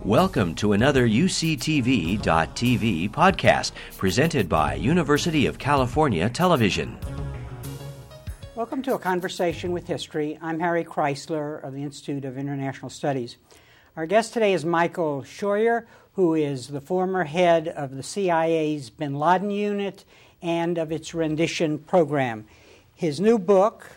Welcome to another UCTV.tv podcast presented by University of California Television. Welcome to A Conversation with History. I'm Harry Chrysler of the Institute of International Studies. Our guest today is Michael Scheuer, who is the former head of the CIA's Bin Laden unit and of its rendition program. His new book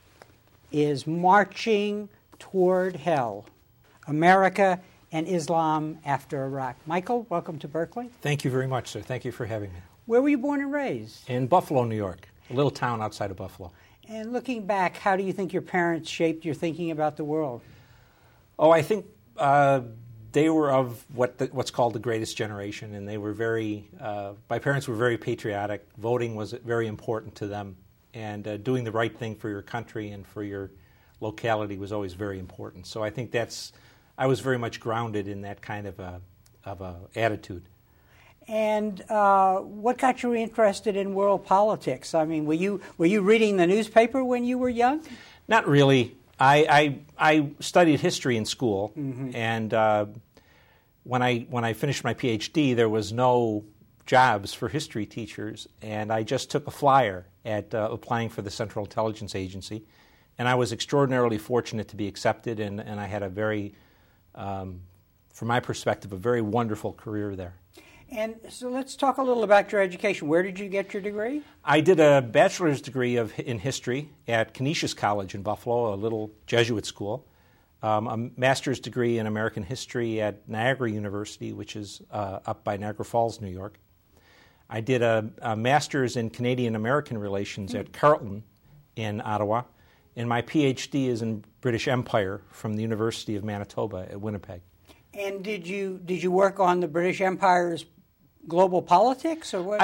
is Marching Toward Hell, America and Islam After Iraq. Michael, welcome to Berkeley. Thank you very much, sir. Thank you for having me. Where were you born and raised? In Buffalo, New York, a little town outside of Buffalo. And looking back, how do you think your parents shaped your thinking about the world? Oh, I think they were of what's called the greatest generation, and they were my parents were very patriotic. Voting was very important to them, and doing the right thing for your country and for your locality was always very important. So I think I was very much grounded in that kind of a attitude. And what got you interested in world politics? I mean, were you reading the newspaper when you were young? Not really. I studied history in school, and when I finished my PhD, there was no jobs for history teachers, and I just took a flyer at applying for the Central Intelligence Agency, and I was extraordinarily fortunate to be accepted, and I had a very, from my perspective, a very wonderful career there. And so let's talk a little about your education. Where did you get your degree? I did a bachelor's degree in history at Canisius College in Buffalo, a little Jesuit school. A master's degree in American history at Niagara University, which is up by Niagara Falls, New York. I did a master's in Canadian-American relations at Carleton in Ottawa. And my PhD is in British Empire from the University of Manitoba at Winnipeg. And did you work on the British Empire's global politics, or what?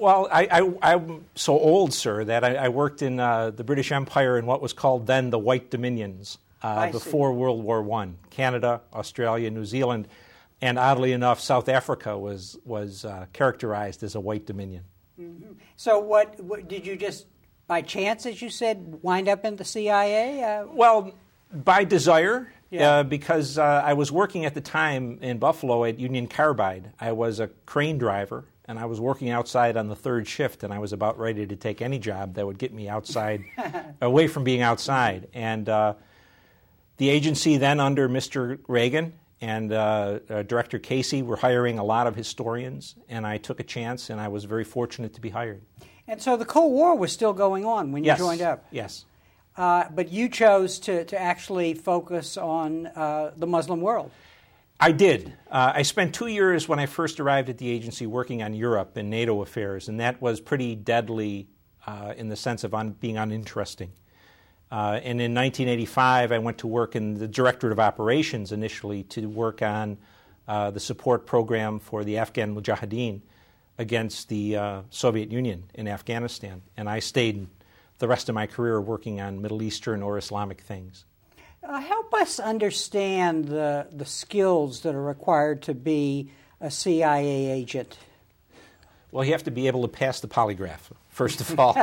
I'm so old, sir, that I worked in the British Empire in what was called then the White Dominions before World War I. Canada, Australia, New Zealand, and oddly enough, South Africa was characterized as a White Dominion. Mm-hmm. So what did you just, by chance, as you said, wind up in the CIA? Well, by desire. Yeah. Because I was working at the time in Buffalo at Union Carbide. I was a crane driver, and I was working outside on the third shift, and I was about ready to take any job that would get me outside, away from being outside. And the agency then under Mr. Reagan and Director Casey were hiring a lot of historians, and I took a chance, and I was very fortunate to be hired. And so the Cold War was still going on when you joined up? Yes. But you chose to actually focus on the Muslim world. I did. I spent 2 years when I first arrived at the agency working on Europe and NATO affairs, and that was pretty deadly in the sense of being uninteresting. And in 1985, I went to work in the Directorate of Operations initially to work on the support program for the Afghan Mujahideen against the Soviet Union in Afghanistan, and I stayed the rest of my career working on Middle Eastern or Islamic things. Help us understand the skills that are required to be a CIA agent. Well, you have to be able to pass the polygraph, first of all.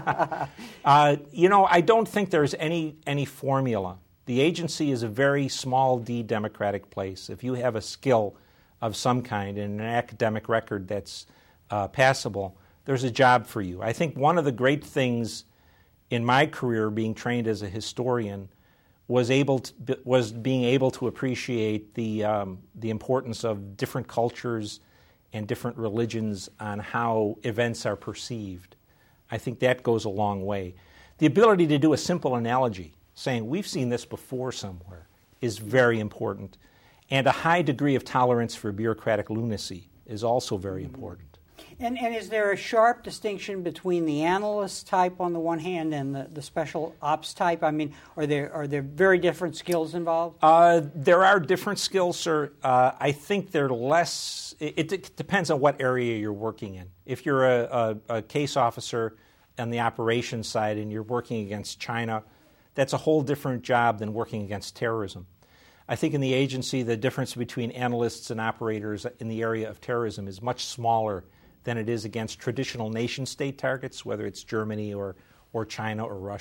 I don't think there's any formula. The agency is a very small d democratic place. If you have a skill of some kind and an academic record that's passable, there's a job for you. I think one of the great things in my career, being trained as a historian, was being able to appreciate the importance of different cultures and different religions on how events are perceived. I think that goes a long way. The ability to do a simple analogy, saying we've seen this before somewhere, is very important. And a high degree of tolerance for bureaucratic lunacy is also very important. And is there a sharp distinction between the analyst type on the one hand and the special ops type? I mean, are there very different skills involved? There are different skills, sir. I think they're less. It depends on what area you're working in. If you're a case officer on the operations side and you're working against China, that's a whole different job than working against terrorism. I think in the agency, the difference between analysts and operators in the area of terrorism is much smaller than it is against traditional nation-state targets, whether it's Germany or China or Russia.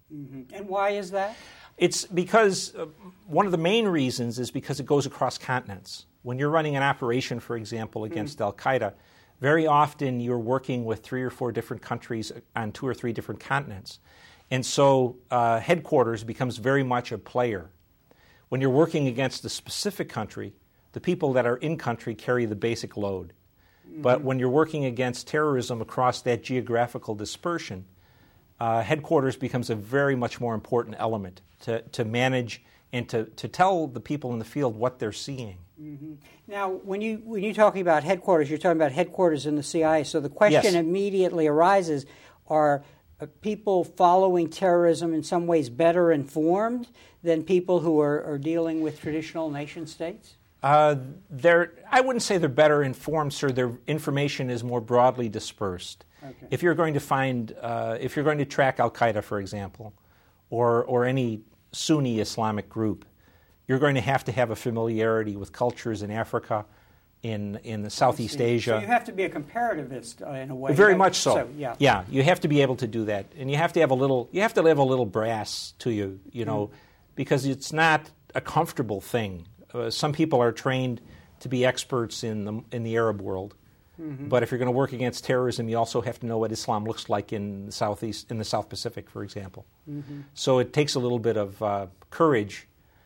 Mm-hmm. And why is that? It's because one of the main reasons is because it goes across continents. When you're running an operation, for example, against Al-Qaeda, very often you're working with 3 or 4 different countries on 2 or 3 different continents. And so headquarters becomes very much a player. When you're working against a specific country, the people that are in country carry the basic load. Mm-hmm. But when you're working against terrorism across that geographical dispersion, headquarters becomes a very much more important element to manage and to tell the people in the field what they're seeing. Mm-hmm. Now, when you're talking about headquarters, you're talking about headquarters in the CIA. So the question immediately arises, are people following terrorism in some ways better informed than people who are dealing with traditional nation states? I wouldn't say they're better informed, sir. Their information is more broadly dispersed. Okay. If you're going to if you're going to track Al-Qaeda, for example, or any Sunni Islamic group, you're going to have a familiarity with cultures in Africa, in the Southeast Asia. So you have to be a comparativist in a way. Very much so. Yeah, you have to be able to do that, and you have to have a little brass to you, because it's not a comfortable thing. Some people are trained to be experts in the Arab world, but if you're going to work against terrorism, you also have to know what Islam looks like in the South Pacific, for example. Mm-hmm. So it takes a little bit of courage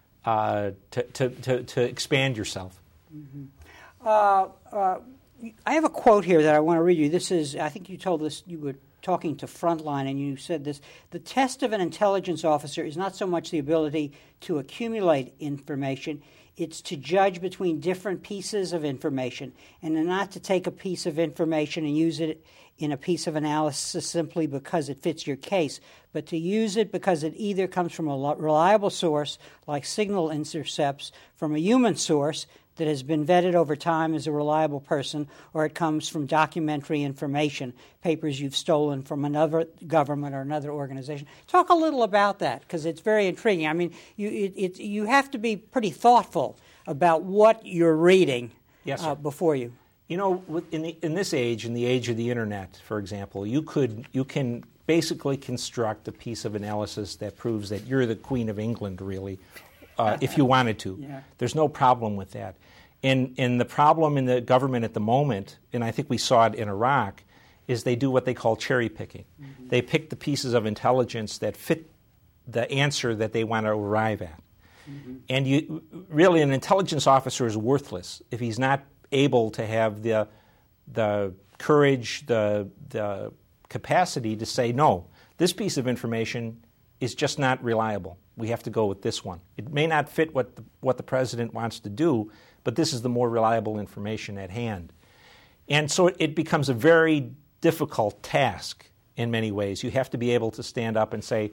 to expand yourself. Mm-hmm. I have a quote here that I want to read you. This is, I think you told this, you were talking to Frontline, and you said this: the test of an intelligence officer is not so much the ability to accumulate information, it's to judge between different pieces of information, and not to take a piece of information and use it in a piece of analysis simply because it fits your case, but to use it because it either comes from a reliable source, like signal intercepts, from a human source that has been vetted over time as a reliable person, or it comes from documentary information, papers you've stolen from another government or another organization. Talk a little about that, because it's very intriguing. I mean, you have to be pretty thoughtful about what you're reading before you. In this age, in the age of the Internet, for example, you can basically construct a piece of analysis that proves that you're the Queen of England, really, if you wanted to. Yeah. There's no problem with that. And the problem in the government at the moment, and I think we saw it in Iraq, is they do what they call cherry picking. Mm-hmm. They pick the pieces of intelligence that fit the answer that they want to arrive at. Mm-hmm. And really, an intelligence officer is worthless if he's not able to have the courage, the capacity to say, no, this piece of information is just not reliable. We have to go with this one. It may not fit what the president wants to do, but this is the more reliable information at hand. And so it becomes a very difficult task in many ways. You have to be able to stand up and say,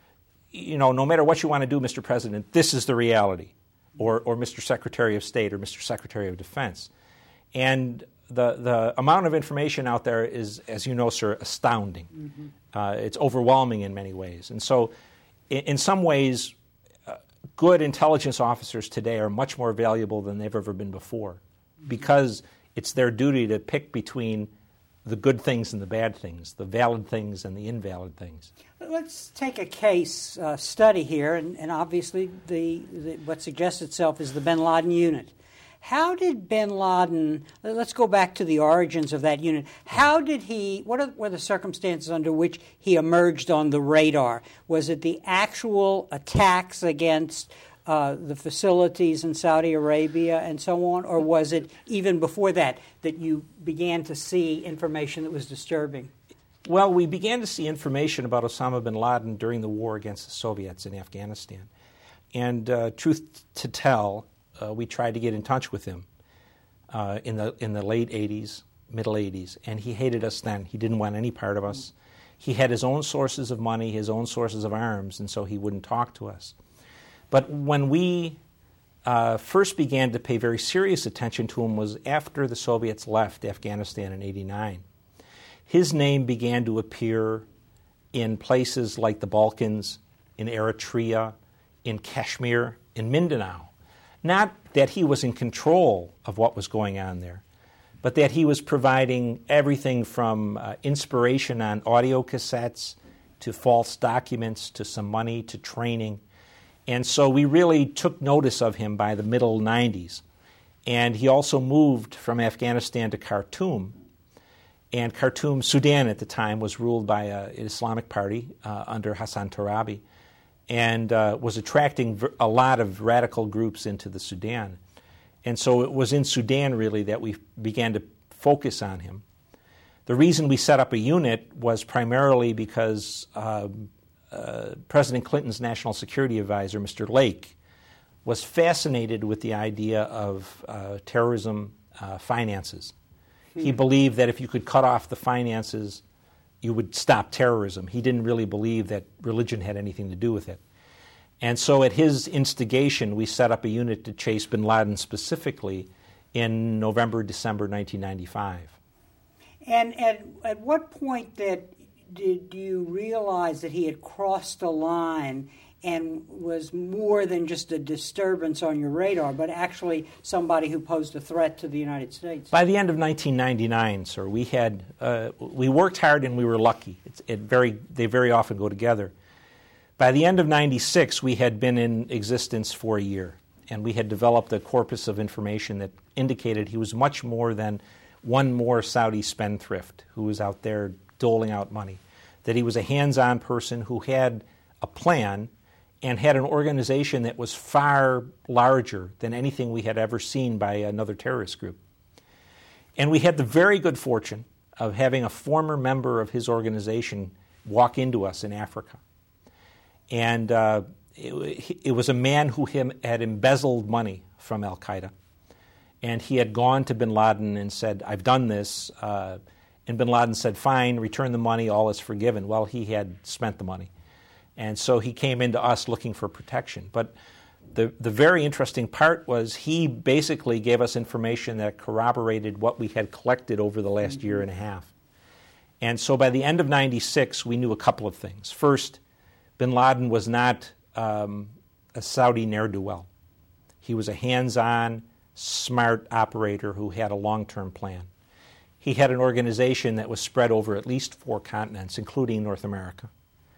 no matter what you want to do, Mr. President, this is the reality, or Mr. Secretary of State or Mr. Secretary of Defense. And the amount of information out there is, as you know, sir, astounding. Mm-hmm. It's overwhelming in many ways. And so in some ways, good intelligence officers today are much more valuable than they've ever been before, because it's their duty to pick between the good things and the bad things, the valid things and the invalid things. Let's take a case study here, and obviously what suggests itself is the bin Laden unit. How did bin Laden, let's go back to the origins of that unit. What were the circumstances under which he emerged on the radar? Was it the actual attacks against the facilities in Saudi Arabia and so on, or was it even before that you began to see information that was disturbing? Well, we began to see information about Osama bin Laden during the war against the Soviets in Afghanistan. And truth to tell, we tried to get in touch with him in the late 80s, middle 80s, and he hated us then. He didn't want any part of us. He had his own sources of money, his own sources of arms, and so he wouldn't talk to us. But when we first began to pay very serious attention to him was after the Soviets left Afghanistan in '89. His name began to appear in places like the Balkans, in Eritrea, in Kashmir, in Mindanao. Not that he was in control of what was going on there, but that he was providing everything from inspiration on audio cassettes to false documents, to some money, to training. And so we really took notice of him by the middle 90s. And he also moved from Afghanistan to Khartoum. And Khartoum, Sudan at the time, was ruled by an Islamic party under Hassan Turabi, and was attracting a lot of radical groups into the Sudan. And so it was in Sudan, really, that we began to focus on him. The reason we set up a unit was primarily because President Clinton's national security advisor, Mr. Lake, was fascinated with the idea of terrorism finances. He believed that if you could cut off the finances, you would stop terrorism. He didn't really believe that religion had anything to do with it. And so at his instigation, we set up a unit to chase bin Laden specifically in November, December 1995. And at what point did you realize that he had crossed the line and was more than just a disturbance on your radar, but actually somebody who posed a threat to the United States? By the end of 1999, sir, we worked hard and we were lucky. They very often go together. By the end of 96, we had been in existence for a year, and we had developed a corpus of information that indicated he was much more than one more Saudi spendthrift who was out there doling out money, that he was a hands-on person who had a plan and had an organization that was far larger than anything we had ever seen by another terrorist group. And we had the very good fortune of having a former member of his organization walk into us in Africa. And it was a man who had embezzled money from al-Qaeda. And he had gone to bin Laden and said, "I've done this." And bin Laden said, "Fine, return the money, all is forgiven." Well, he had spent the money. And so he came into us looking for protection. But the very interesting part was he basically gave us information that corroborated what we had collected over the last year and a half. And so by the end of 96, we knew a couple of things. First, bin Laden was not a Saudi ne'er-do-well. He was a hands-on, smart operator who had a long-term plan. He had an organization that was spread over at least 4 continents, including North America.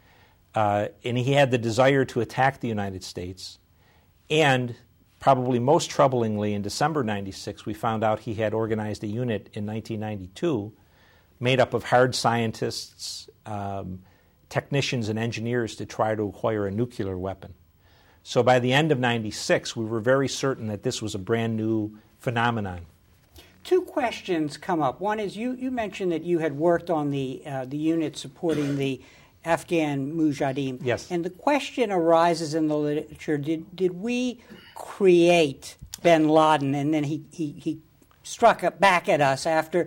And he had the desire to attack the United States. And probably most troublingly, in December 96, we found out he had organized a unit in 1992 made up of hard scientists, technicians, and engineers to try to acquire a nuclear weapon. So by the end of 96, we were very certain that this was a brand new phenomenon. 2 questions come up. One is you mentioned that you had worked on the unit supporting the Afghan Mujahideen. Yes. And the question arises in the literature, did we create bin Laden and then he struck back at us after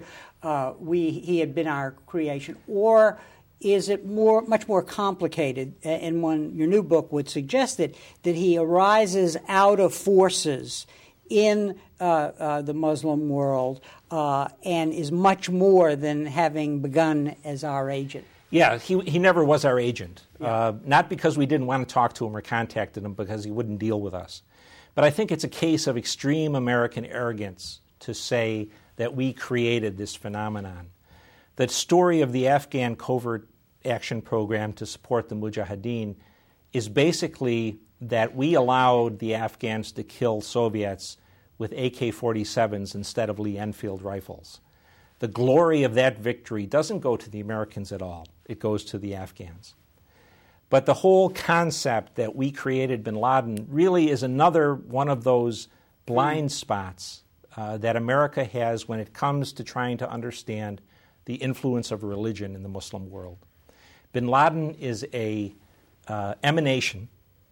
he had been our creation? Or is it much more complicated? And your new book would suggest that he arises out of forces in the Muslim world and is much more than having begun as our agent. Yeah, he never was our agent. Not because we didn't want to talk to him or contacted him, because he wouldn't deal with us. But I think it's a case of extreme American arrogance to say that we created this phenomenon. The story of the Afghan Covert Action Program to support the Mujahideen is basically that we allowed the Afghans to kill Soviets with AK-47s instead of Lee Enfield rifles. The glory of that victory doesn't go to the Americans at all. It goes to the Afghans. But the whole concept that we created bin Laden really is another one of those blind spots that America has when it comes to trying to understand the influence of religion in the Muslim world. Bin Laden is a emanation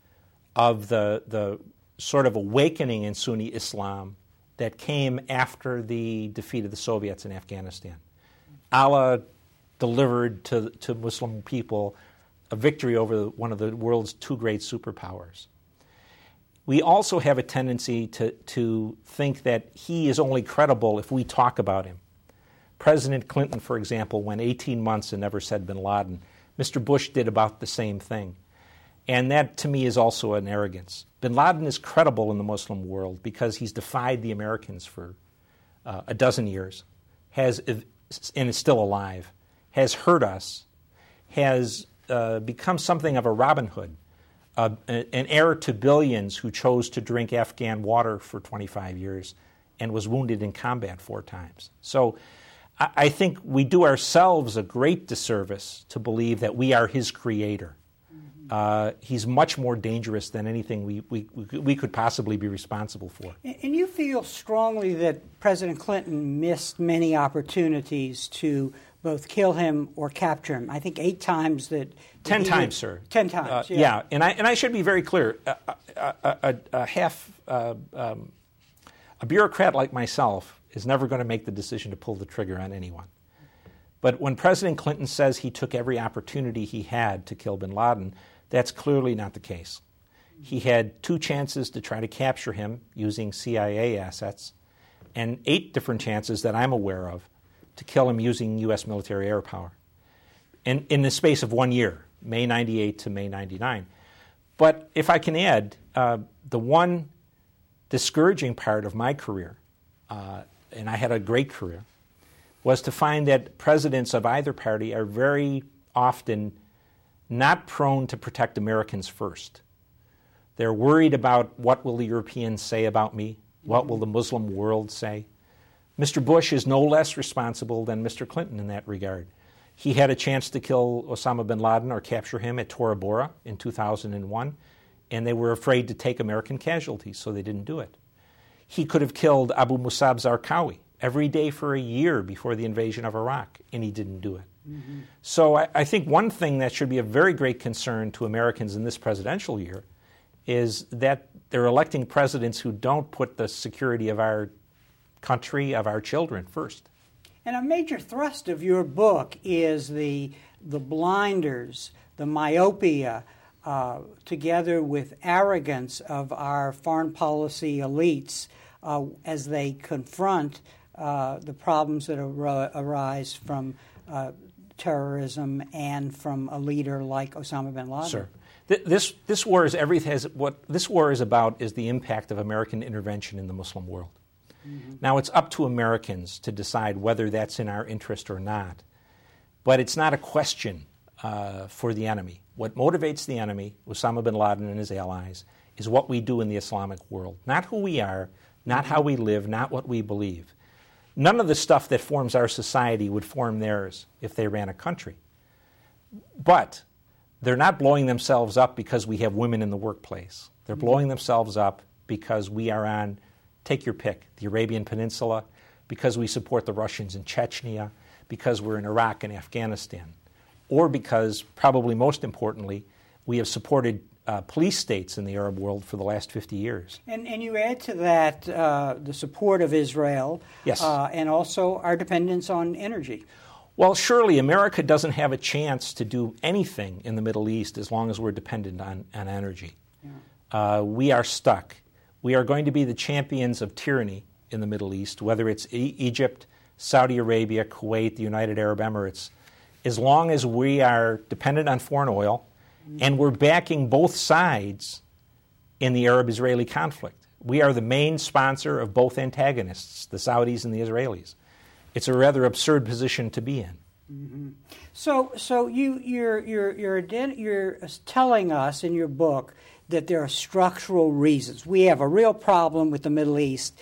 of the sort of awakening in Sunni Islam that came after the defeat of the Soviets in Afghanistan. Allah delivered to Muslim people a victory over one of the world's 2 great superpowers. We also have a tendency to think that he is only credible if we talk about him. President Clinton, for example, went 18 months and never said bin Laden. Mr. Bush did about the same thing. And that, to me, is also an arrogance. Bin Laden is credible in the Muslim world because he's defied the Americans for a dozen years, and is still alive, has hurt us, has become something of a Robin Hood, an heir to billions who chose to drink Afghan water for 25 years and was wounded in combat 4 times. So I think we do ourselves a great disservice to believe that we are his creator. He's much more dangerous than anything we could possibly be responsible for. And you feel strongly that President Clinton missed many opportunities to both kill him or capture him. I think 8 times that... 10 times, sir. 10 times, yeah. And I should be very clear. A bureaucrat like myself is never going to make the decision to pull the trigger on anyone. But when President Clinton says he took every opportunity he had to kill bin Laden, that's clearly not the case. He had 2 chances to try to capture him using CIA assets and 8 different chances that I'm aware of to kill him using U.S. military air power. And in the space of 1 year, May 98 to May 99. But if I can add, the one discouraging part of my career, and I had a great career, was to find that presidents of either party are very often not prone to protect Americans first. They're worried about what will the Europeans say about me, what will the Muslim world say. Mr. Bush is no less responsible than Mr. Clinton in that regard. He had a chance to kill Osama bin Laden or capture him at Tora Bora in 2001, and they were afraid to take American casualties, so they didn't do it. He could have killed Abu Musab Zarqawi every day for a year before the invasion of Iraq, and he didn't do it. Mm-hmm. So I think one thing that should be a very great concern to Americans in this presidential year is that they're electing presidents who don't put the security of our country, of our children, first. And a major thrust of your book is the blinders, the myopia, together with arrogance of our foreign policy elites as they confront the problems that arise from terrorism and from a leader like Osama bin Laden. Sir, this war is what this war is about is the impact of American intervention in the Muslim world. Mm-hmm. Now, it's up to Americans to decide whether that's in our interest or not. But it's not a question for the enemy. What motivates the enemy, Osama bin Laden and his allies, is what we do in the Islamic world. Not who we are, not how we live, not what we believe. None of the stuff that forms our society would form theirs if they ran a country. But they're not blowing themselves up because we have women in the workplace. They're blowing themselves up because we are on, take your pick, the Arabian Peninsula, because we support the Russians in Chechnya, because we're in Iraq and Afghanistan, or because, probably most importantly, we have supported police states in the Arab world for the last 50 years. And you add to that the support of Israel, yes, and also our dependence on energy. Well, surely America doesn't have a chance to do anything in the Middle East as long as we're dependent on energy. Yeah. We are stuck. We are going to be the champions of tyranny in the Middle East, whether it's Egypt, Saudi Arabia, Kuwait, the United Arab Emirates, as long as we are dependent on foreign oil and we're backing both sides in the Arab-Israeli conflict. We are the main sponsor of both antagonists, the Saudis and the Israelis. It's a rather absurd position to be in. Mm-hmm. So you're telling us in your book that there are structural reasons. We have a real problem with the Middle East,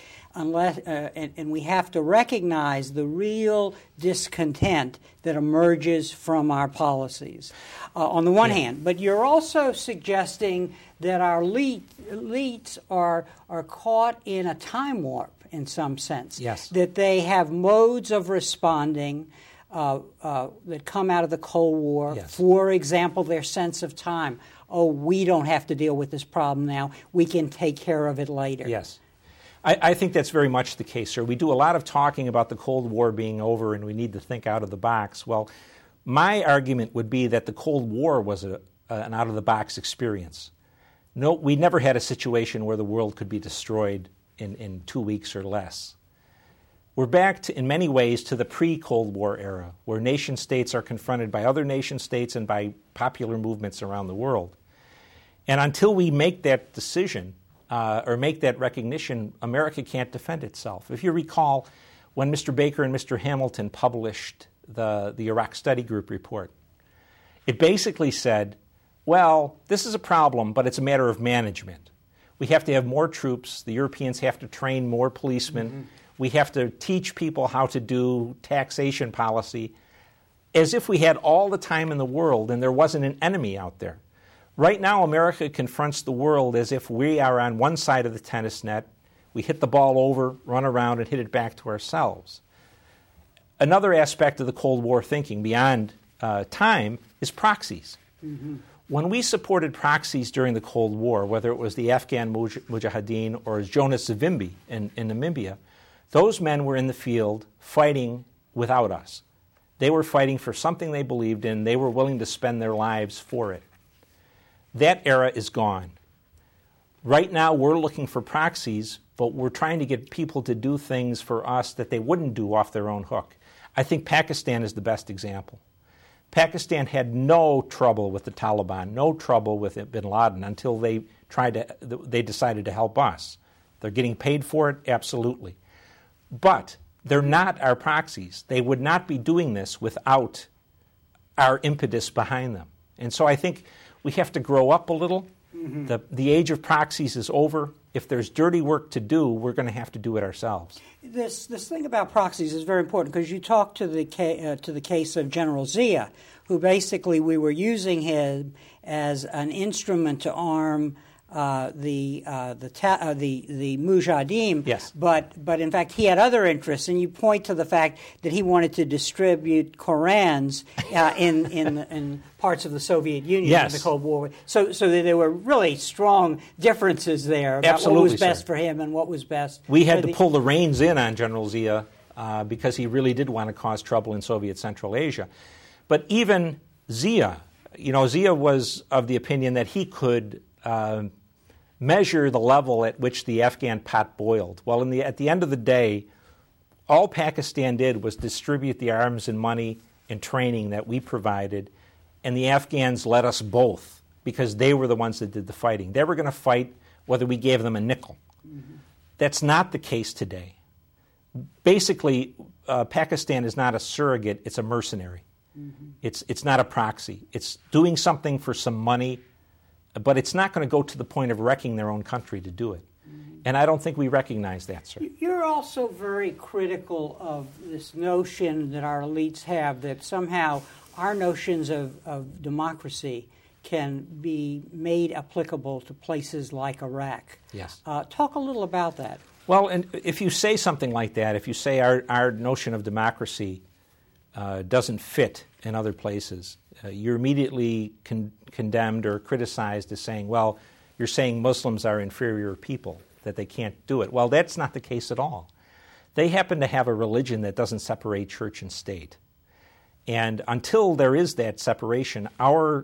and we have to recognize the real discontent that emerges from our policies, on the one hand. But you're also suggesting that our elites are caught in a time warp in some sense. Yes. That they have modes of responding that come out of the Cold War. Yes. For example, their sense of time. Oh, we don't have to deal with this problem now. We can take care of it later. Yes. I think that's very much the case, sir. We do a lot of talking about the Cold War being over and we need to think out of the box. Well, my argument would be that the Cold War was an out-of-the-box experience. No, we never had a situation where the world could be destroyed in 2 weeks or less. We're back, in many ways, to the pre-Cold War era, where nation-states are confronted by other nation-states and by popular movements around the world. And until we make that decision, or make that recognition, America can't defend itself. If you recall, when Mr. Baker and Mr. Hamilton published the Iraq Study Group report, It basically said, well, this is a problem, but it's a matter of management. We have to have more troops. The Europeans have to train more policemen. We have to teach people how to do taxation policy, as if we had all the time in the world and there wasn't an enemy out there. Right now, America confronts the world as if we are on one side of the tennis net. We hit the ball over, run around, and hit it back to ourselves. Another aspect of the Cold War thinking beyond time is proxies. When we supported proxies during the Cold War, whether it was the Afghan Mujahideen or Jonas Savimbi in Namibia, those men were in the field fighting without us. They were fighting for something they believed in. They were willing to spend their lives for it. That era is gone. Right now, we're looking for proxies, but we're trying to get people to do things for us that they wouldn't do off their own hook. I think Pakistan is the best example. Pakistan had no trouble with the Taliban, no trouble with bin Laden until they decided to help us. They're getting paid for it, absolutely. But they're not our proxies. They would not be doing this without our impetus behind them. And so I think we have to grow up a little. The age of proxies is over. If there's dirty work to do, we're going to have to do it ourselves. This thing about proxies is very important because you talked to the case of General Zia, who basically we were using him as an instrument to arm the Mujahideen. Yes. But in fact he had other interests, and you point to the fact that he wanted to distribute Korans in parts of the Soviet Union Yes. in the Cold War. So that there were really strong differences there about Absolutely, what was best sir. for him and what was best. We had to pull the reins in on General Zia because he really did want to cause trouble in Soviet Central Asia. But even Zia, Zia was of the opinion that he could measure the level at which the Afghan pot boiled. Well, at the end of the day, all Pakistan did was distribute the arms and money and training that we provided, and the Afghans let us both because they were the ones that did the fighting. They were going to fight whether we gave them a nickel. That's not the case today. Basically, Pakistan is not a surrogate, it's a mercenary. It's not a proxy. It's doing something for some money, but it's not going to go to the point of wrecking their own country to do it. And I don't think we recognize that, sir. You're also very critical of this notion that our elites have that somehow our notions of democracy can be made applicable to places like Iraq. Yes. Talk a little about that. Well, and if you say something like that, if you say our notion of democracy doesn't fit in other places, you're immediately condemned or criticized as saying, well, you're saying Muslims are inferior people, that they can't do it. Well, that's not the case at all. They happen to have a religion that doesn't separate church and state. And until there is that separation, our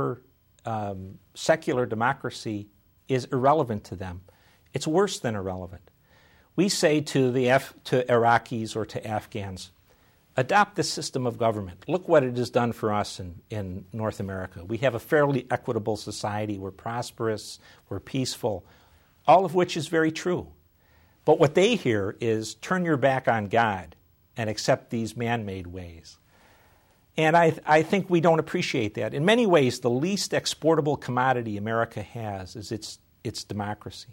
secular democracy is irrelevant to them. It's worse than irrelevant. We say to Iraqis or to Afghans, adopt this system of government. Look what it has done for us in North America. We have a fairly equitable society. We're prosperous. We're peaceful, all of which is very true. But what they hear is turn your back on God and accept these man-made ways. And I think we don't appreciate that. In many ways, the least exportable commodity America has is its democracy.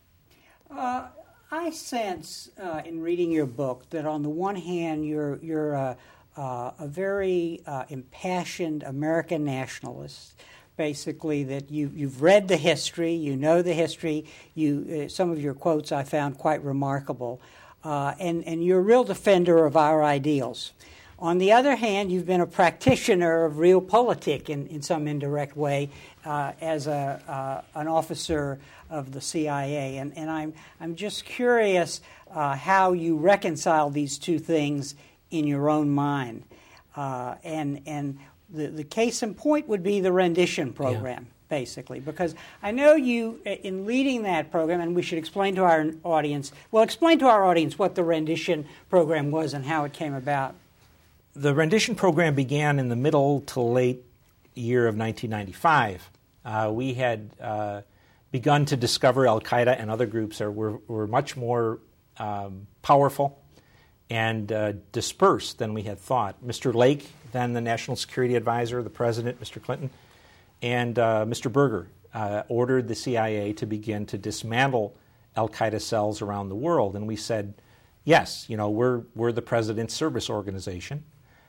I sense in reading your book that on the one hand you're a very impassioned American nationalist. Basically, that you've read the history, you know the history. Some of your quotes I found quite remarkable, and you're a real defender of our ideals. On the other hand, you've been a practitioner of realpolitik in some indirect way as an officer of the CIA, and I'm just curious how you reconcile these two things in your own mind. And the case in point would be the rendition program, basically, because I know you, in leading that program, and we should explain to our audience, explain to our audience what the rendition program was and how it came about. The rendition program began in the middle to late year of 1995. We had begun to discover Al-Qaeda and other groups were much more powerful and dispersed than we had thought. Mr. Lake, then the National Security Advisor, the President, Mr. Clinton, and Mr. Berger ordered the CIA to begin to dismantle al-Qaeda cells around the world. And we said, yes, we're the President's service organization.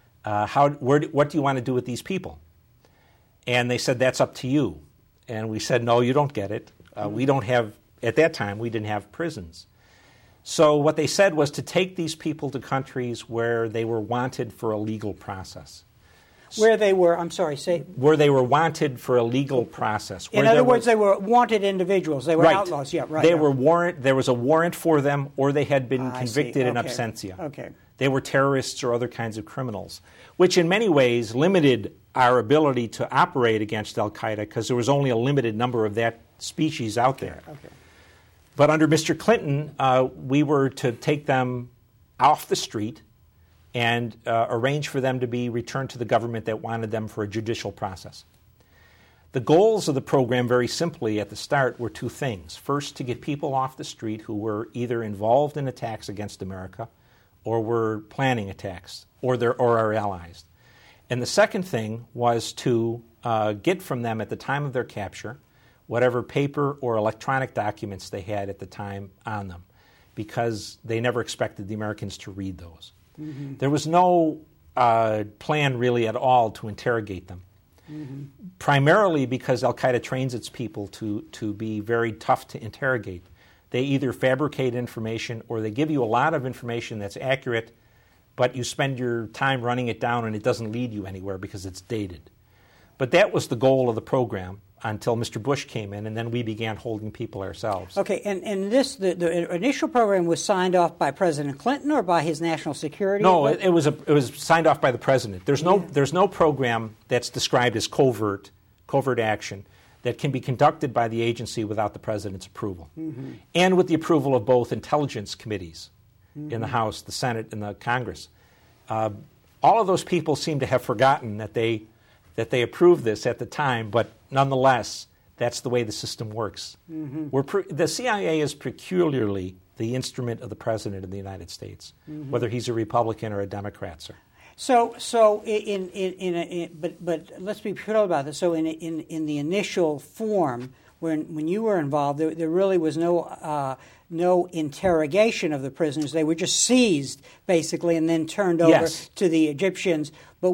What do you want to do with these people? And they said, that's up to you. And we said, no, you don't get it. We don't have, at that time, we didn't have prisons. So what they said was to take these people to countries where they were wanted for a legal process. Where they were, I'm sorry, say... Where they were wanted for a legal process. In other words, they were wanted individuals. They were right. outlaws. Yeah, right. They were there was a warrant for them, or they had been convicted in absentia. Okay. They were terrorists or other kinds of criminals, which in many ways limited our ability to operate against al-Qaeda because there was only a limited number of that species out there. Okay. But under Mr. Clinton, we were to take them off the street and arrange for them to be returned to the government that wanted them for a judicial process. The goals of the program, very simply at the start, were two things. First, to get people off the street who were either involved in attacks against America or were planning attacks or our allies. And the second thing was to get from them at the time of their capture whatever paper or electronic documents they had at the time on them, because they never expected the Americans to read those. Mm-hmm. There was no plan really at all to interrogate them, primarily because al-Qaeda trains its people to be very tough to interrogate. They either fabricate information or they give you a lot of information that's accurate, but you spend your time running it down and it doesn't lead you anywhere because it's dated. But that was the goal of the program until Mr. Bush came in, and then we began holding people ourselves. Okay, and this the initial program was signed off by President Clinton or by his national security? No, it was signed off by the president. There's no program that's described as covert action that can be conducted by the agency without the president's approval, and with the approval of both intelligence committees in the House, the Senate, and the Congress. All of those people seem to have forgotten that they approved this at the time, but nonetheless, that's the way the system works. The CIA is peculiarly the instrument of the President of the United States, whether he's a Republican or a Democrat, sir. So but let's be clear about this. So in the initial form, when you were involved, there really was no interrogation of the prisoners. They were just seized, basically, and then turned over to the Egyptians. But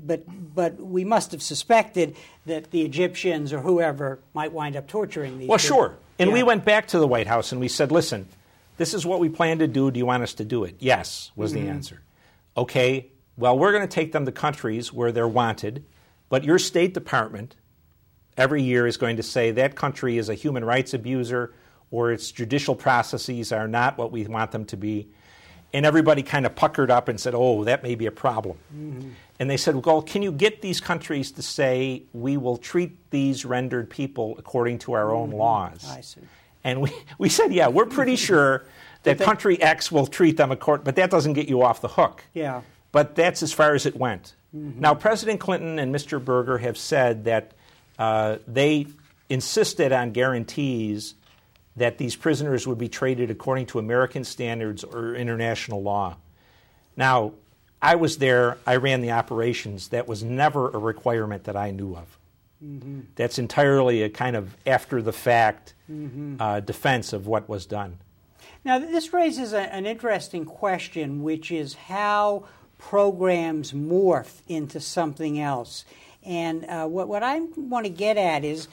we must have suspected that the Egyptians or whoever might wind up torturing these. Well, sure. And we went back to the White House and we said, "Listen, this is what we plan to do. Do you want us to do it?" Yes, was the answer. Okay. Well, we're going to take them to countries where they're wanted, but your State Department every year is going to say that country is a human rights abuser or its judicial processes are not what we want them to be. And everybody kind of puckered up and said, oh, that may be a problem. And they said, well, can you get these countries to say we will treat these rendered people according to our own laws? I see. And we said, yeah, we're pretty sure that country X will treat them according, but that doesn't get you off the hook. Yeah. But that's as far as it went. Now, President Clinton and Mr. Berger have said that they insisted on guarantees that these prisoners would be treated according to American standards or international law. Now, I was there. I ran the operations. That was never a requirement that I knew of. That's entirely a kind of after-the-fact defense of what was done. Now, this raises an interesting question, which is how programs morph into something else. And what I want to get at is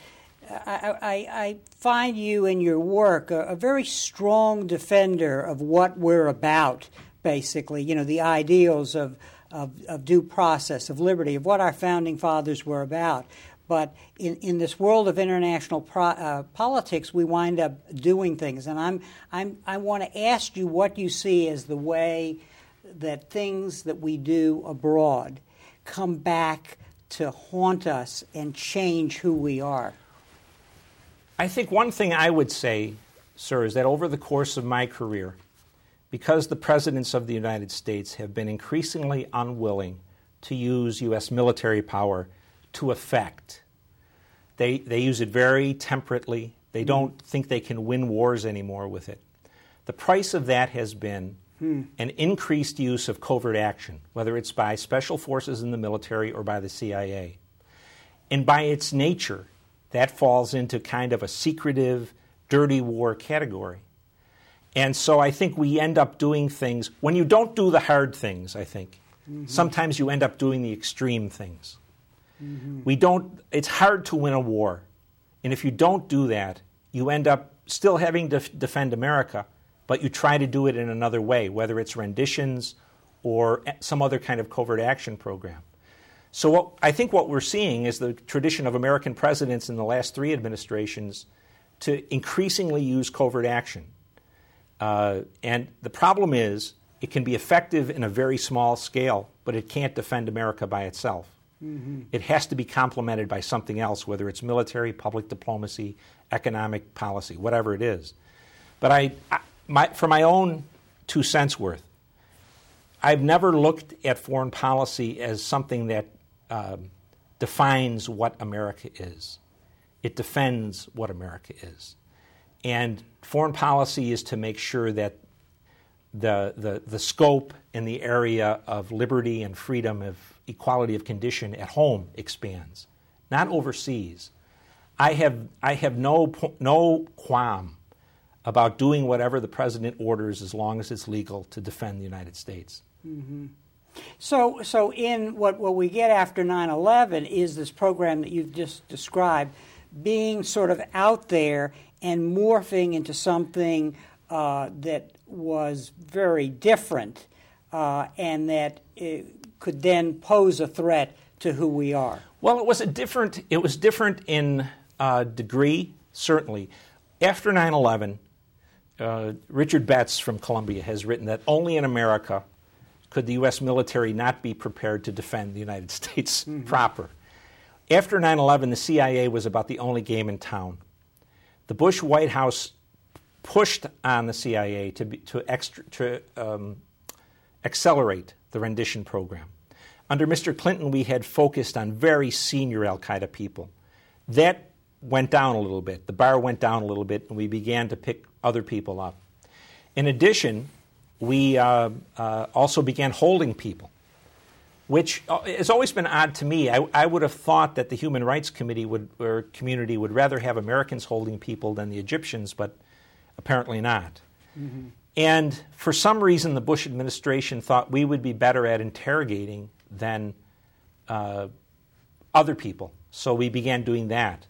I find you in your work a very strong defender of what we're about, basically, the ideals of due process, of liberty, of what our founding fathers were about. But in this world of international politics, we wind up doing things. And I want to ask you what you see as the way that things that we do abroad come back to haunt us and change who we are. I think one thing I would say, sir, is that over the course of my career, because the presidents of the United States have been increasingly unwilling to use U.S. military power to effect, they use it very temperately. They don't think they can win wars anymore with it. The price of that has been an increased use of covert action, whether it's by special forces in the military or by the CIA. And by its nature, that falls into kind of a secretive, dirty war category. And so I think we end up doing things, when you don't do the hard things, I think, sometimes you end up doing the extreme things. It's hard to win a war. And if you don't do that, you end up still having to defend America, but you try to do it in another way, whether it's renditions or some other kind of covert action program. So I think what we're seeing is the tradition of American presidents in the last 3 administrations to increasingly use covert action. And the problem is it can be effective in a very small scale, but it can't defend America by itself. It has to be complemented by something else, whether it's military, public diplomacy, economic policy, whatever it is. But for my own 2 cents worth, I've never looked at foreign policy as something that defines what America is. It defends what America is. And foreign policy is to make sure that the scope and the area of liberty and freedom, of equality of condition at home expands, not overseas. I have no qualm about doing whatever the president orders as long as it's legal to defend the United States. So in what we get after 9/11 is this program that you've just described being sort of out there and morphing into something that was very different and that could then pose a threat to who we are. Well, it was different in degree, certainly. After 9/11, Richard Betts from Columbia has written that only in America could the U.S. military not be prepared to defend the United States proper. After 9/11, the CIA was about the only game in town. The Bush White House pushed on the CIA to accelerate the rendition program. Under Mr. Clinton, we had focused on very senior al-Qaeda people. That went down a little bit. The bar went down a little bit, and we began to pick other people up. In addition, we also began holding people, which has always been odd to me. I would have thought that the Human Rights Committee community would rather have Americans holding people than the Egyptians, but apparently not. And for some reason, the Bush administration thought we would be better at interrogating than other people, so we began doing that.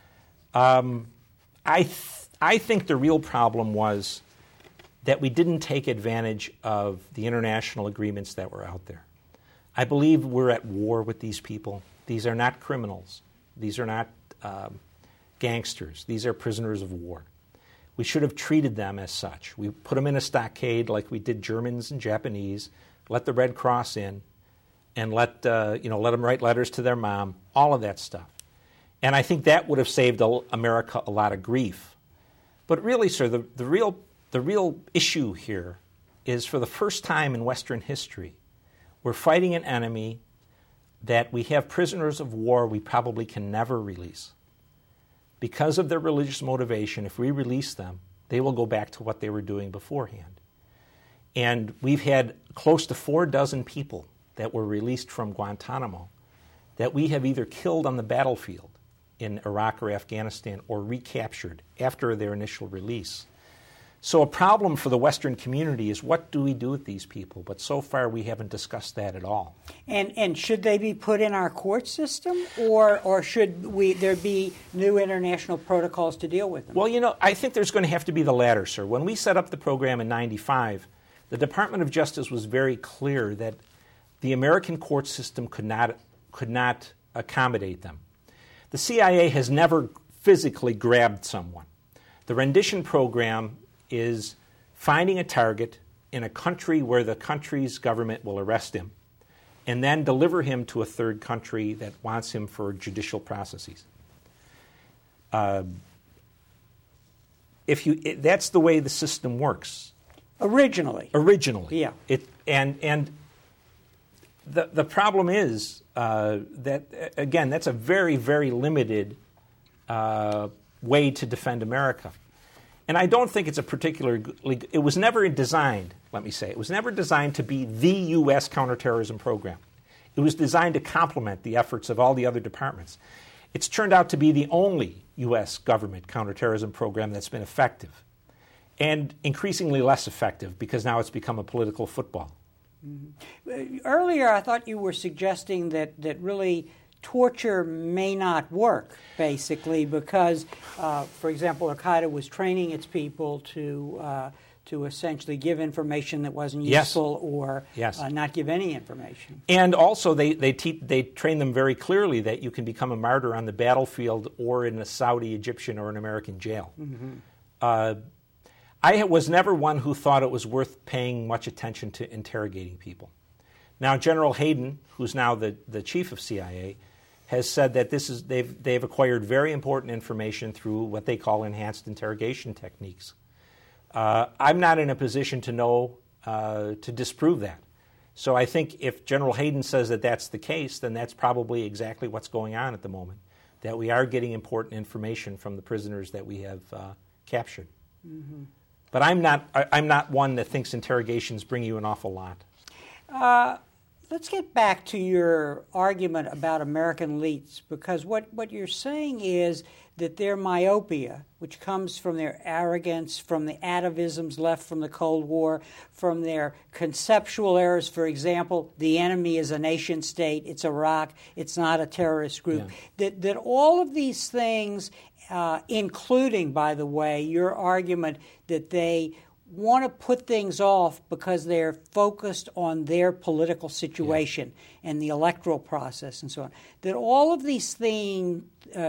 I think the real problem was that we didn't take advantage of the international agreements that were out there. I believe we're at war with these people. These are not criminals. These are not gangsters. These are prisoners of war. We should have treated them as such. We put them in a stockade like we did Germans and Japanese, let the Red Cross in, and let them write letters to their mom, all of that stuff. And I think that would have saved America a lot of grief. But really, sir, the real issue here is, for the first time in Western history, we're fighting an enemy that we have prisoners of war we probably can never release. Because of their religious motivation, if we release them, they will go back to what they were doing beforehand. And we've had close to 4 dozen people that were released from Guantanamo that we have either killed on the battlefield in Iraq or Afghanistan or recaptured after their initial release. So a problem for the Western community is, what do we do with these people? But so far we haven't discussed that at all. And should they be put in our court system, or should there be new international protocols to deal with them? Well, I think there's going to have to be the latter, sir. When we set up the program in 95, the Department of Justice was very clear that the American court system could not accommodate them. The CIA has never physically grabbed someone. The rendition program is finding a target in a country where the country's government will arrest him and then deliver him to a third country that wants him for judicial processes. That's the way the system works. Originally. Yeah. And the problem is that, again, that's a very, very limited way to defend America. And I don't think it's a particularly, it was never designed, let me say, it was never designed to be the U.S. counterterrorism program. It was designed to complement the efforts of all the other departments. It's turned out to be the only U.S. government counterterrorism program that's been effective, and increasingly less effective because now it's become a political football. Mm-hmm. Earlier, I thought you were suggesting that really torture may not work, basically, because, for example, Al-Qaeda was training its people to essentially give information that wasn't useful or not give any information. And also they train them very clearly that you can become a martyr on the battlefield or in a Saudi, Egyptian, or an American jail. Mm-hmm. I was never one who thought it was worth paying much attention to interrogating people. Now, General Hayden, who's now the chief of CIA, has said that they've acquired very important information through what they call enhanced interrogation techniques. I'm not in a position to know to disprove that. So I think if General Hayden says that that's the case, then that's probably exactly what's going on at the moment, that we are getting important information from the prisoners that we have captured. Mm-hmm. But I'm not one that thinks interrogations bring you an awful lot. Let's get back to your argument about American elites, because what you're saying is that their myopia, which comes from their arrogance, from the atavisms left from the Cold War, from their conceptual errors, for example, the enemy is a nation state, it's Iraq, it's not a terrorist group, that all of these things, including, by the way, your argument that they want to put things off because they're focused on their political situation and the electoral process and so on. That all of these things,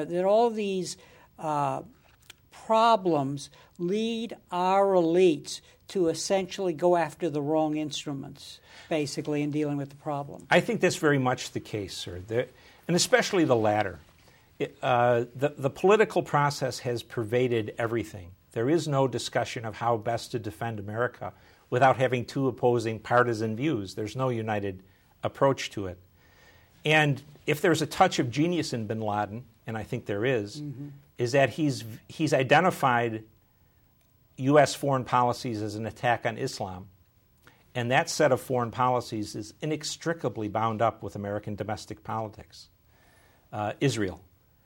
problems lead our elites to essentially go after the wrong instruments, basically, in dealing with the problem. I think that's very much the case, sir, and especially the latter. The political process has pervaded everything. There is no discussion of how best to defend America without having two opposing partisan views. There's no united approach to it. And if there's a touch of genius in bin Laden, and I think there is that he's identified U.S. foreign policies as an attack on Islam, and that set of foreign policies is inextricably bound up with American domestic politics. Israel,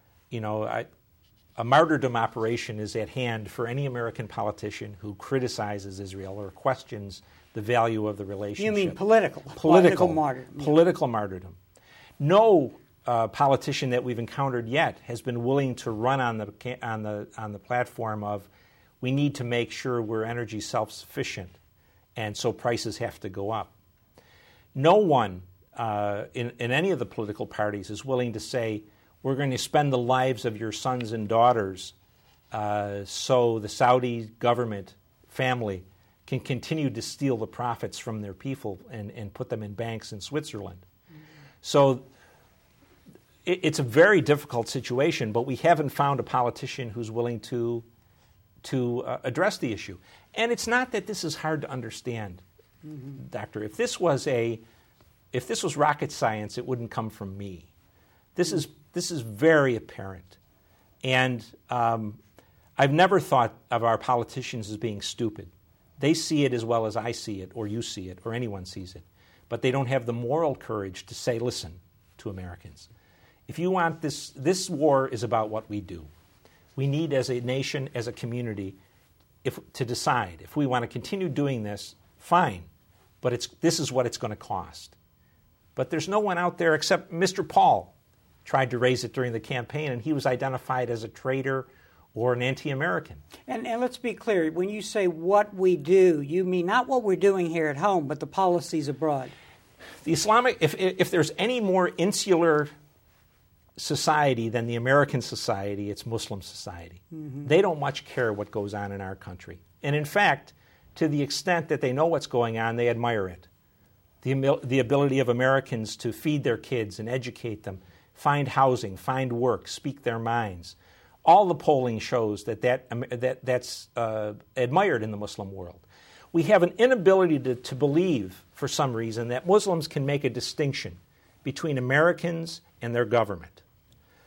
a martyrdom operation is at hand for any American politician who criticizes Israel or questions the value of the relationship. You mean political martyrdom. Political martyrdom. No politician that we've encountered yet has been willing to run on the platform of we need to make sure we're energy self-sufficient, and so prices have to go up. No one in any of the political parties is willing to say, we're going to spend the lives of your sons and daughters so the Saudi government family can continue to steal the profits from their people and put them in banks in Switzerland. Mm-hmm. So it's a very difficult situation, but we haven't found a politician who's willing to address the issue. And it's not that this is hard to understand, Doctor. If this was rocket science, it wouldn't come from me. This is very apparent. And I've never thought of our politicians as being stupid. They see it as well as I see it, or you see it, or anyone sees it. But they don't have the moral courage to say, listen to Americans. If you want this war is about what we do. We need, as a nation, as a community, to decide. If we want to continue doing this, fine. But this is what it's going to cost. But there's no one out there except Mr. Paul tried to raise it during the campaign, and he was identified as a traitor or an anti-American. And let's be clear, when you say what we do, you mean not what we're doing here at home, but the policies abroad. The Islamic, if there's any more insular society than the American society, it's Muslim society. Mm-hmm. They don't much care what goes on in our country. And in fact, to the extent that they know what's going on, they admire it. The ability of Americans to feed their kids and educate them, find housing, find work, speak their minds. All the polling shows that's admired in the Muslim world. We have an inability to believe, for some reason, that Muslims can make a distinction between Americans and their government.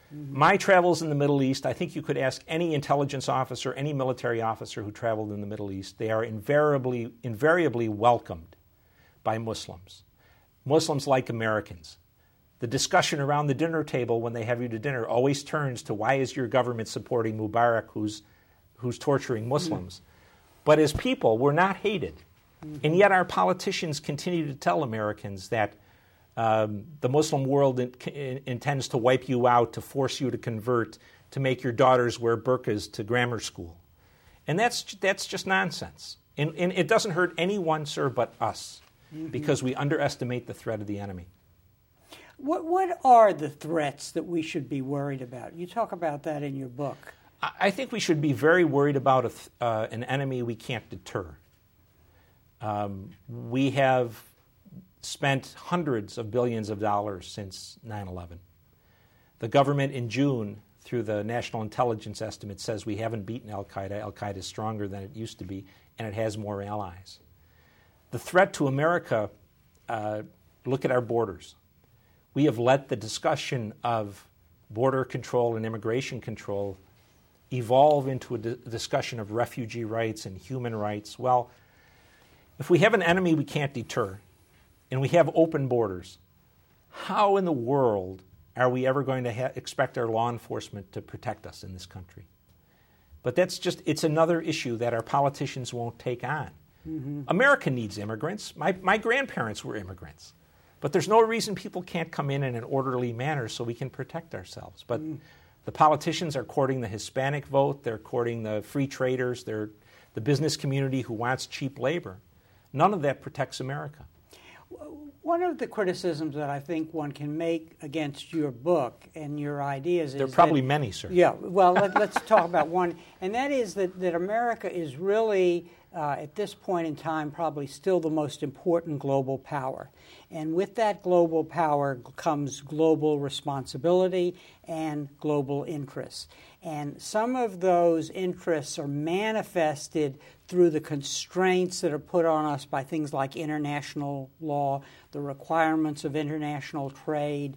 My travels in the Middle East, I think you could ask any intelligence officer, any military officer who traveled in the Middle East, they are invariably welcomed by Muslims. Muslims like Americans. The discussion around the dinner table when they have you to dinner always turns to why is your government supporting Mubarak who's torturing Muslims. But as people, we're not hated. And yet our politicians continue to tell Americans that the Muslim world intends to wipe you out, to force you to convert, to make your daughters wear burqas to grammar school. And that's just nonsense. And it doesn't hurt anyone, sir, but us, because we underestimate the threat of the enemy. What are the threats that we should be worried about? You talk about that in your book. I think we should be very worried about an enemy we can't deter. We have spent hundreds of billions of dollars since 9/11. The government in June, through the National Intelligence Estimate, says we haven't beaten al-Qaeda. Al-Qaeda is stronger than it used to be, and it has more allies. The threat to America, look at our borders. We have let the discussion of border control and immigration control evolve into a discussion of refugee rights and human rights. Well, if we have an enemy we can't deter, and we have open borders, how in the world are we ever going to expect our law enforcement to protect us in this country? But it's another issue that our politicians won't take on. America needs immigrants. My grandparents were immigrants. But there's no reason people can't come in an orderly manner so we can protect ourselves. But the politicians are courting the Hispanic vote, they're courting the free traders, they're the business community who wants cheap labor. None of that protects America. One of the criticisms that I think one can make against your book and your ideas is there are probably many, sir. Yeah, well, let's talk about one, and that is that America is really, at this point in time, probably still the most important global power. And with that global power comes global responsibility and global interests. And some of those interests are manifested through the constraints that are put on us by things like international law, the requirements of international trade,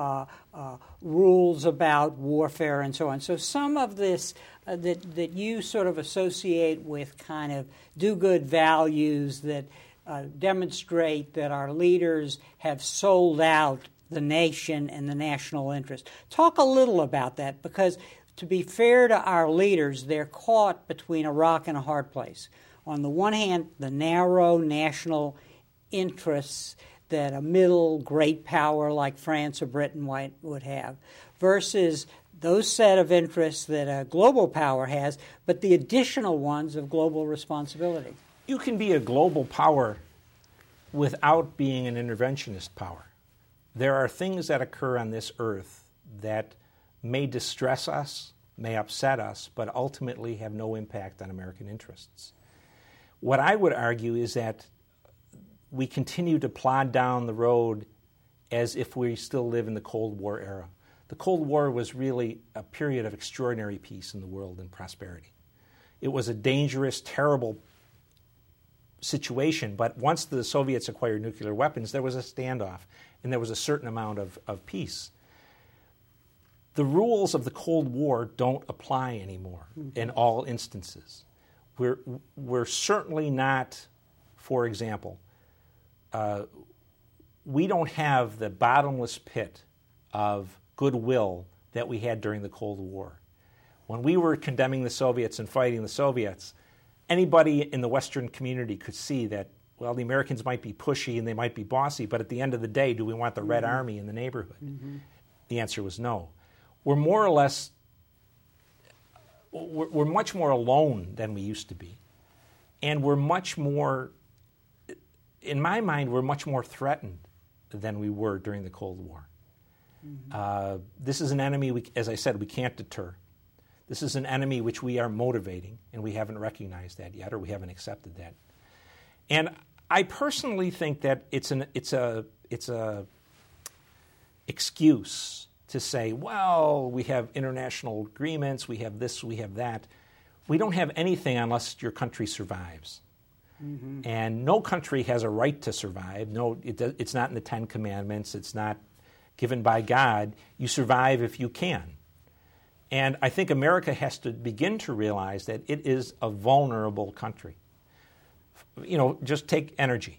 rules about warfare, and so on. So some of this that you sort of associate with kind of do-good values that demonstrate that our leaders have sold out the nation and the national interest. Talk a little about that, because to be fair to our leaders, they're caught between a rock and a hard place. On the one hand, the narrow national interests that a middle great power like France or Britain would have, versus those set of interests that a global power has, but the additional ones of global responsibility. You can be a global power without being an interventionist power. There are things that occur on this earth that may distress us, may upset us, but ultimately have no impact on American interests. What I would argue is that we continue to plod down the road as if we still live in the Cold War era. The Cold War was really a period of extraordinary peace in the world and prosperity. It was a dangerous, terrible situation, but once the Soviets acquired nuclear weapons, there was a standoff, and there was a certain amount of peace. The rules of the Cold War don't apply anymore in all instances. We're certainly not, for example, we don't have the bottomless pit of goodwill that we had during the Cold War. When we were condemning the Soviets and fighting the Soviets, anybody in the Western community could see that, well, the Americans might be pushy and they might be bossy, but at the end of the day, do we want the Red Army in the neighborhood? The answer was no. We're more or less, we're much more alone than we used to be. And we're much more, in my mind, we're much more threatened than we were during the Cold War. This is an enemy, as I said, we can't deter. This is an enemy which we are motivating, and we haven't recognized that yet, or we haven't accepted that. And I personally think that it's a excuse to say, well, we have international agreements, we have this, we have that. We don't have anything unless your country survives. And no country has a right to survive. No, it's not in the Ten Commandments. It's not given by God. You survive if you can. And I think America has to begin to realize that it is a vulnerable country. Just take energy.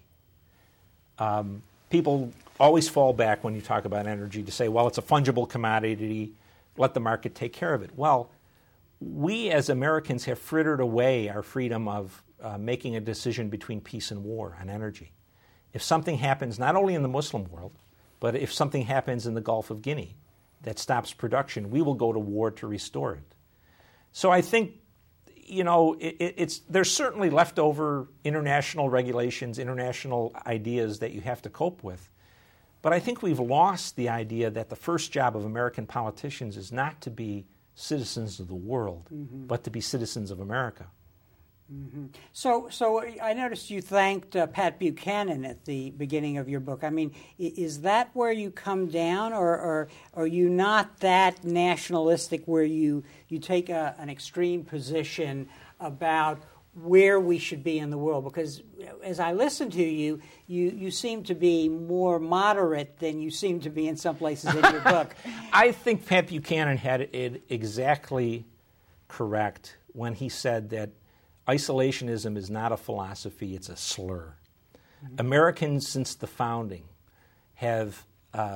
People always fall back when you talk about energy to say, well, it's a fungible commodity, let the market take care of it. Well, we as Americans have frittered away our freedom of making a decision between peace and war on energy. If something happens not only in the Muslim world, but if something happens in the Gulf of Guinea that stops production, we will go to war to restore it. So I think, there's certainly leftover international regulations, international ideas that you have to cope with. But I think we've lost the idea that the first job of American politicians is not to be citizens of the world, but to be citizens of America. Mm-hmm. So I noticed you thanked Pat Buchanan at the beginning of your book. I mean, is that where you come down, or are you not that nationalistic where you take an extreme position about where we should be in the world? Because as I listen to you, you seem to be more moderate than you seem to be in some places in your book. I think Pat Buchanan had it exactly correct when he said that isolationism is not a philosophy, it's a slur. Mm-hmm. Americans, since the founding, have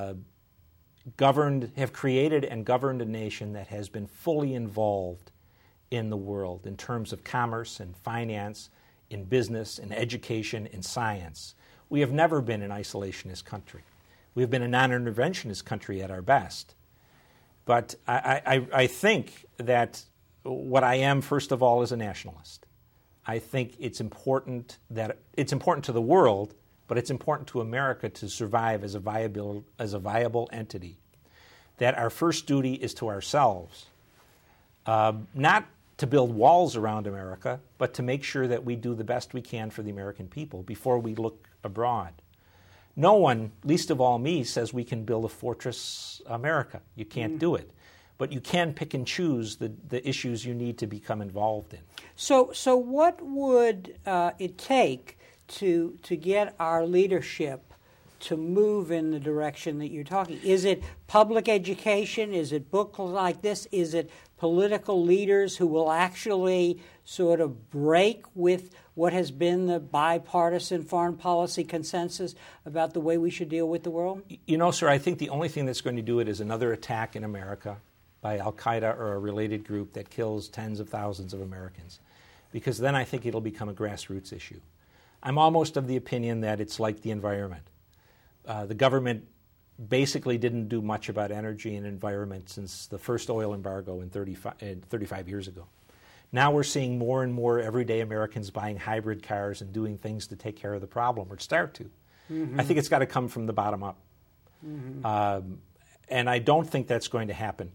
created and governed a nation that has been fully involved in the world in terms of commerce and finance, in business, in education, in science. We have never been an isolationist country. We have been a non-interventionist country at our best. But I think that what I am, first of all, is a nationalist. I think it's important to the world, but it's important to America to survive as a viable entity. That our first duty is to ourselves, not to build walls around America, but to make sure that we do the best we can for the American people before we look abroad. No one, least of all me, says we can build a fortress America. You can't do it. But you can pick and choose the issues you need to become involved in. So what would it take to get our leadership to move in the direction that you're talking? Is it public education? Is it books like this? Is it political leaders who will actually sort of break with what has been the bipartisan foreign policy consensus about the way we should deal with the world? Sir, I think the only thing that's going to do it is another attack in America by al-Qaeda or a related group that kills tens of thousands of Americans, because then I think it'll become a grassroots issue. I'm almost of the opinion that it's like the environment. The government basically didn't do much about energy and environment since the first oil embargo in 35 years ago. Now we're seeing more and more everyday Americans buying hybrid cars and doing things to take care of the problem, or start to. Mm-hmm. I think it's got to come from the bottom up. Mm-hmm. And I don't think that's going to happen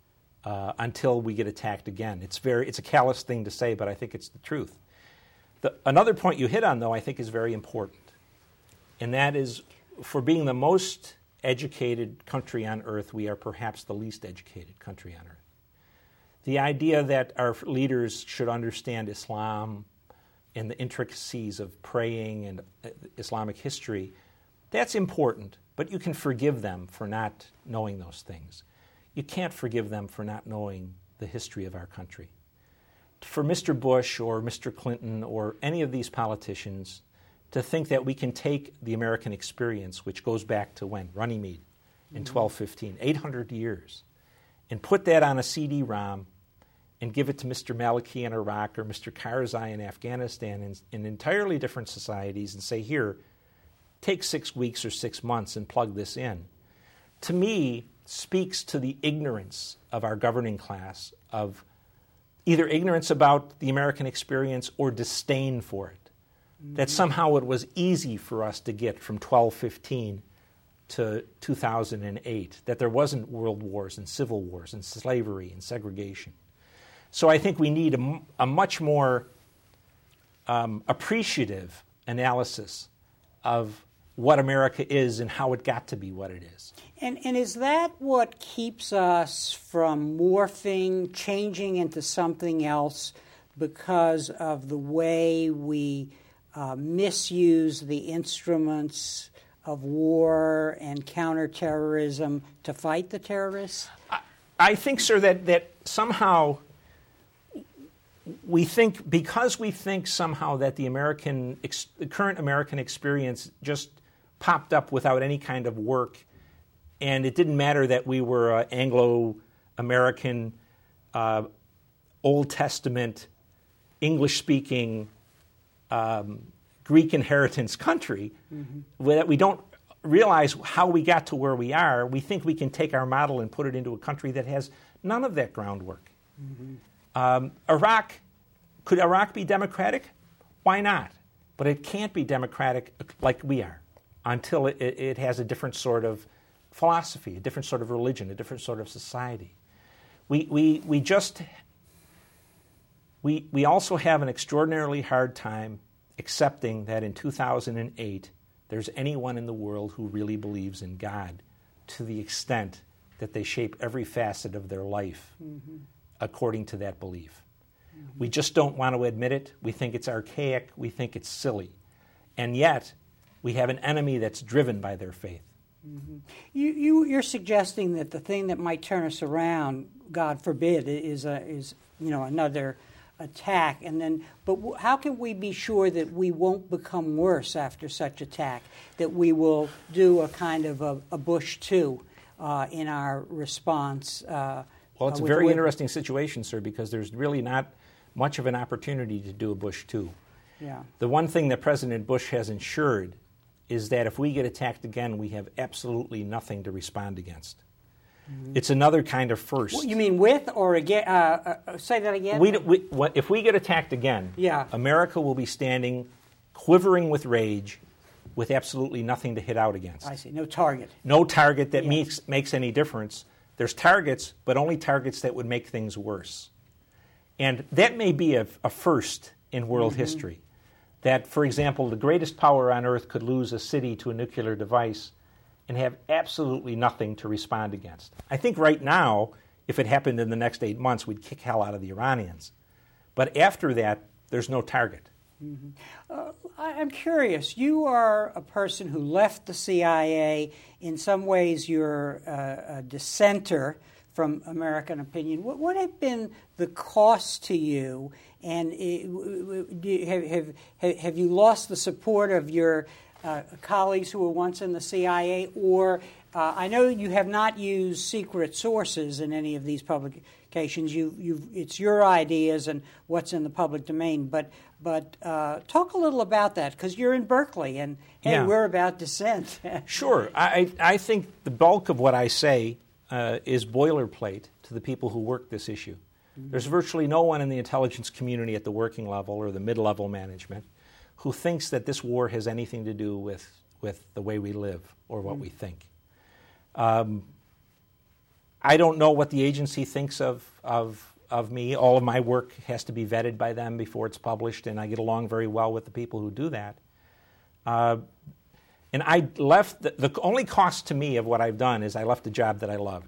until we get attacked again. It's a callous thing to say, but I think it's the truth. Another point you hit on, though, I think is very important, and that is, for being the most educated country on earth, we are perhaps the least educated country on earth. The idea that our leaders should understand Islam and the intricacies of praying and Islamic history, that's important, but you can forgive them for not knowing those things. You can't forgive them for not knowing the history of our country. For Mr. Bush or Mr. Clinton or any of these politicians to think that we can take the American experience, which goes back to when? Runnymede in 1215, 800 years, and put that on a CD-ROM and give it to Mr. Maliki in Iraq or Mr. Karzai in Afghanistan in entirely different societies and say, here, take 6 weeks or 6 months and plug this in, to me, speaks to the ignorance of our governing class, of either ignorance about the American experience or disdain for it. That somehow it was easy for us to get from 1215 to 2008, that there wasn't world wars and civil wars and slavery and segregation. So I think we need a much more appreciative analysis of what America is and how it got to be what it is. And is that what keeps us from morphing, changing into something else because of the way we misuse the instruments of war and counterterrorism to fight the terrorists? I think, sir, that somehow we think, because we think somehow that the current American experience just popped up without any kind of work, and it didn't matter that we were Anglo-American, Old Testament, English-speaking, Greek inheritance country, that we don't realize how we got to where we are. We think we can take our model and put it into a country that has none of that groundwork. Could Iraq be democratic? Why not? But it can't be democratic like we are until it has a different sort of philosophy, a different sort of religion, a different sort of society. We also have an extraordinarily hard time accepting that in 2008 there's anyone in the world who really believes in God to the extent that they shape every facet of their life according to that belief. We just don't want to admit it. We think it's archaic. We think it's silly. And yet, we have an enemy that's driven by their faith. You're suggesting that the thing that might turn us around, God forbid, is another attack, but how can we be sure that we won't become worse after such attack? That we will do a kind of a Bush 2 in our response? Well, it's a very interesting situation, sir, because there's really not much of an opportunity to do a Bush 2. Yeah. The one thing that President Bush has ensured is that if we get attacked again, we have absolutely nothing to respond against. It's another kind of first. You mean with or again? Say that again? If we get attacked again, America will be standing, quivering with rage, with absolutely nothing to hit out against. I see. No target. No target that makes any difference. There's targets, but only targets that would make things worse. And that may be a first in world history. That, for example, the greatest power on earth could lose a city to a nuclear device and have absolutely nothing to respond against. I think right now, if it happened in the next 8 months, we'd kick hell out of the Iranians. But after that, there's no target. I'm curious. You are a person who left the CIA. In some ways, you're a dissenter from American opinion. What have been the costs to you? And have you lost the support of your colleagues who were once in the CIA? Or I know you have not used secret sources in any of these publications. It's your ideas and what's in the public domain. But talk a little about that, because you're in Berkeley, and we're about dissent. Sure. I think the bulk of what I say is boilerplate to the people who work this issue. There's virtually no one in the intelligence community at the working level or the mid-level management who thinks that this war has anything to do with the way we live or what we think. I don't know what the agency thinks of me. All of my work has to be vetted by them before it's published, and I get along very well with the people who do that. And I left, the only cost to me of what I've done is I left a job that I loved.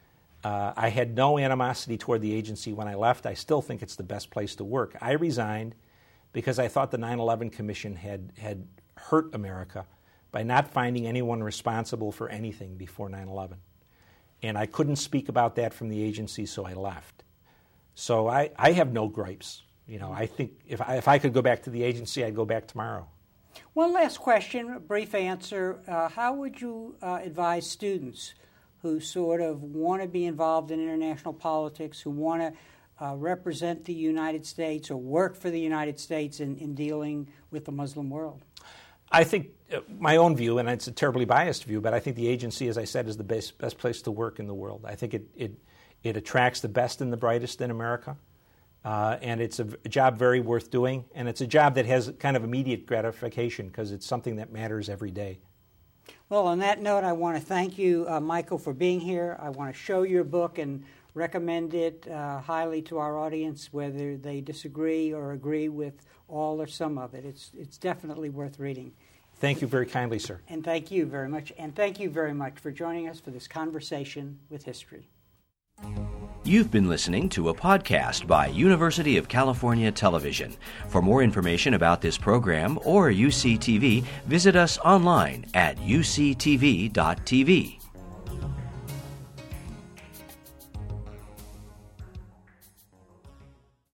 I had no animosity toward the agency when I left. I still think it's the best place to work. I resigned because I thought the 9/11 Commission had hurt America by not finding anyone responsible for anything before 9/11. And I couldn't speak about that from the agency, so I left. So I have no gripes. I think if I could go back to the agency, I'd go back tomorrow. One last question, a brief answer. How would you advise students who sort of want to be involved in international politics, who want to represent the United States or work for the United States in dealing with the Muslim world? I think my own view, and it's a terribly biased view, but I think the agency, as I said, is the best place to work in the world. I think it attracts the best and the brightest in America, and it's a job very worth doing, and it's a job that has kind of immediate gratification because it's something that matters every day. Well, on that note, I want to thank you, Michael, for being here. I want to show your book and recommend it highly to our audience, whether they disagree or agree with all or some of it. It's definitely worth reading. Thank you very kindly, sir. And thank you very much. And thank you very much for joining us for this conversation with history. You've been listening to a podcast by University of California Television. For more information about this program or UCTV, visit us online at uctv.tv.